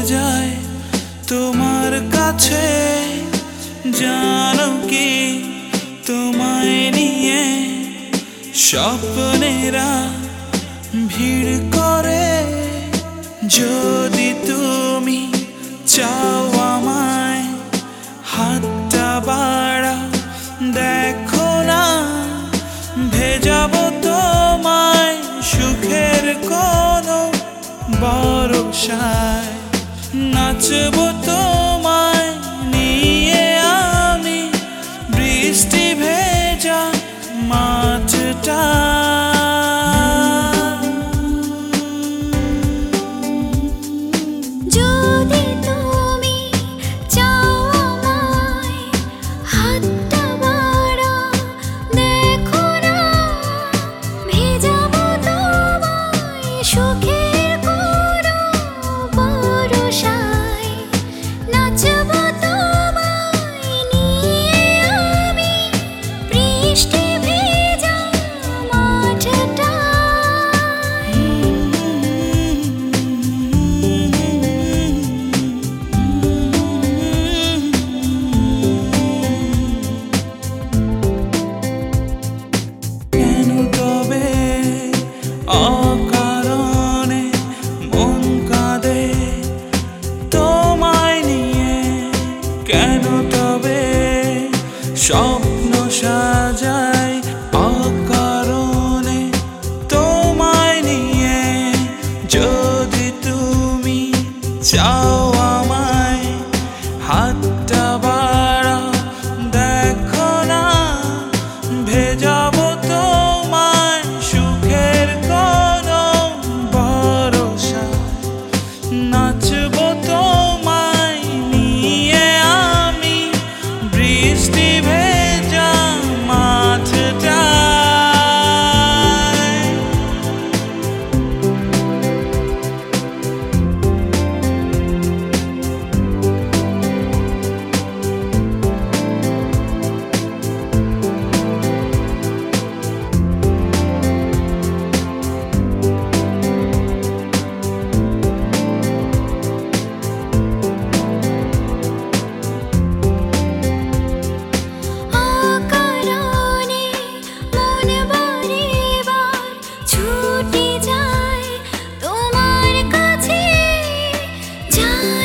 যায় তোমার কাছে। জানো কি তোমায় নিয়ে স্বপ্নেরা ভিড় করে। যদি তুমি চাও আমায় হাতটা বাড়া দেখো না, ভেজাবো তোমায় সুখের কোনো বরসায়। নাচবো তোমায় নিয়ে আমি বৃষ্টি ভেজা মাঠটা। অকারণে মন কাঁদে তোমায় নিয়ে, কেন তবে স্বপ্ন সাজাই অকারণে তোমায় নিয়ে। যদি তুমি চাও আমায় হাতটা বাড়া দেখো না, ভেজাবো তোমায় সুখের কোনো বরসায়। নাচবো তোমায় নিয়ে আমি বৃষ্টি ভেজা মাঠটায়। ছুটে যায় তোমার কাছে।